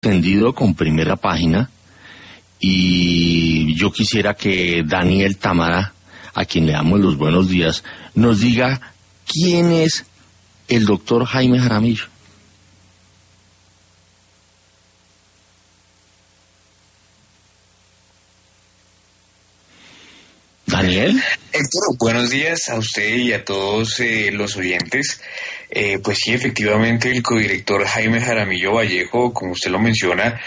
extendido con Primera Página y yo quisiera que Daniel Támara, a quien le damos los buenos días, nos diga quién es el doctor Jaime Jaramillo. Daniel. Héctor, buenos días a usted y a todos los oyentes. Pues sí, efectivamente, el codirector Jaime Jaramillo Vallejo, como usted lo menciona,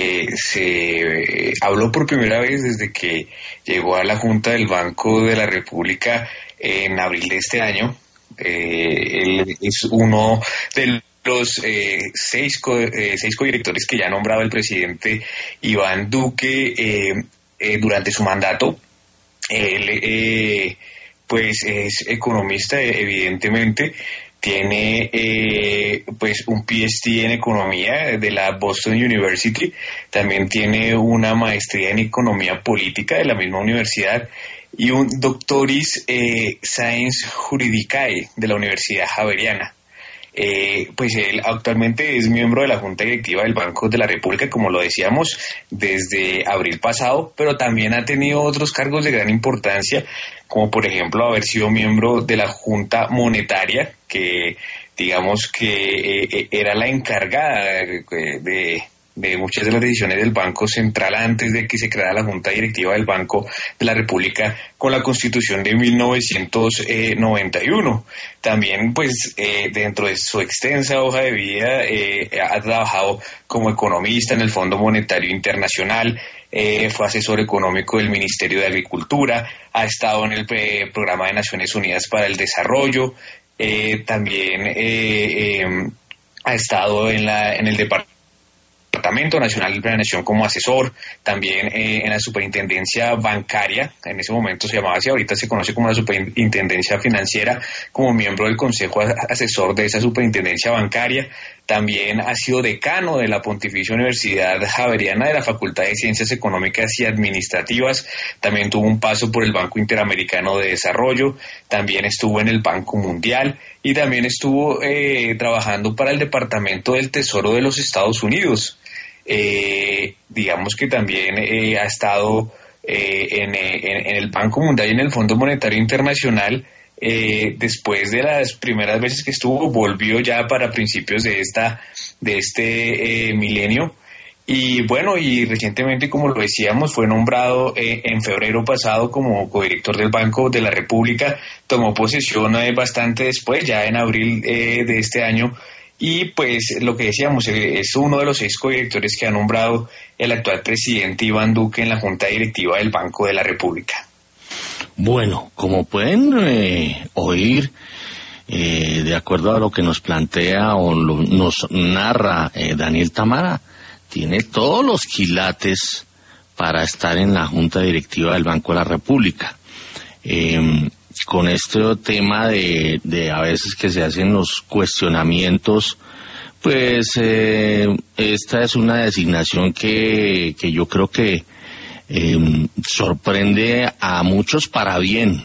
se habló por primera vez desde que llegó a la Junta del Banco de la República en abril de este año. Él es uno de los seis codirectores que ya ha nombrado el presidente Iván Duque durante su mandato. Él, pues es economista, evidentemente, tiene pues un PhD en economía de la Boston University, también tiene una maestría en economía política de la misma universidad y un doctoris science juridicae de la Universidad Javeriana. Pues él actualmente es miembro de la Junta Directiva del Banco de la República, como lo decíamos, desde abril pasado, pero también ha tenido otros cargos de gran importancia, como por ejemplo haber sido miembro de la Junta Monetaria, que digamos que era la encargada de muchas de las decisiones del Banco Central antes de que se creara la Junta Directiva del Banco de la República con la Constitución de 1991. También, pues, dentro de su extensa hoja de vida, ha trabajado como economista en el Fondo Monetario Internacional, fue asesor económico del Ministerio de Agricultura, ha estado en el Programa de Naciones Unidas para el Desarrollo, también ha estado en el Departamento Nacional de Planeación como asesor, también en la Superintendencia Bancaria, en ese momento se llamaba así, ahorita se conoce como la Superintendencia Financiera, como miembro del Consejo Asesor de esa Superintendencia Bancaria. También ha sido decano de la Pontificia Universidad Javeriana de la Facultad de Ciencias Económicas y Administrativas. También tuvo un paso por el Banco Interamericano de Desarrollo. También estuvo en el Banco Mundial y también estuvo trabajando para el Departamento del Tesoro de los Estados Unidos. Digamos que también ha estado en el Banco Mundial y en el Fondo Monetario Internacional. Después de las primeras veces que estuvo, volvió ya para principios de este milenio. Y bueno, y recientemente, como lo decíamos, fue nombrado en febrero pasado como codirector del Banco de la República. Tomó posesión bastante después, ya en abril de este año. Y pues lo que decíamos, es uno de los 6 codirectores que ha nombrado el actual presidente Iván Duque en la Junta Directiva del Banco de la República. Bueno, como pueden oír, de acuerdo a lo que nos plantea o nos narra Daniel Támara, tiene todos los quilates para estar en la Junta Directiva del Banco de la República. Con este tema de a veces que se hacen los cuestionamientos, pues esta es una designación que yo creo que sorprende a muchos para bien.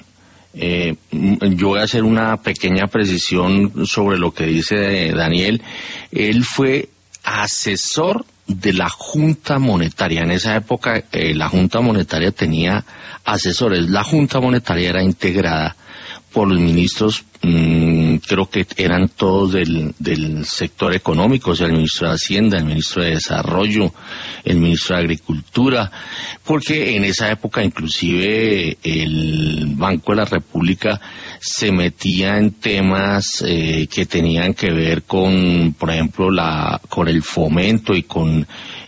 Yo voy a hacer una pequeña precisión sobre lo que dice Daniel. Él fue asesor de la Junta Monetaria. En esa época la Junta Monetaria tenía asesores. La Junta Monetaria era integrada por los ministros, creo que eran todos del sector económico, o sea, el ministro de Hacienda, el ministro de Desarrollo, el ministro de Agricultura, porque en esa época inclusive el Banco de la República se metía en temas que tenían que ver con, por ejemplo, con el fomento y con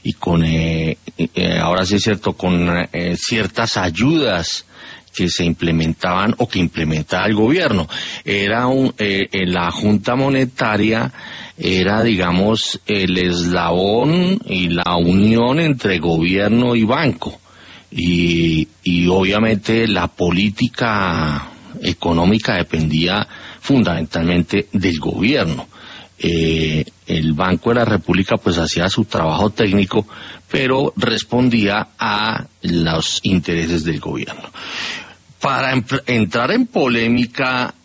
ahora sí es cierto, con ciertas ayudas que se implementaban o que implementaba el gobierno. Era la Junta Monetaria era, digamos, el eslabón y la unión entre gobierno y banco. Y obviamente la política económica dependía fundamentalmente del gobierno. El Banco de la República pues hacía su trabajo técnico, pero respondía a los intereses del gobierno. Para entrar en polémica,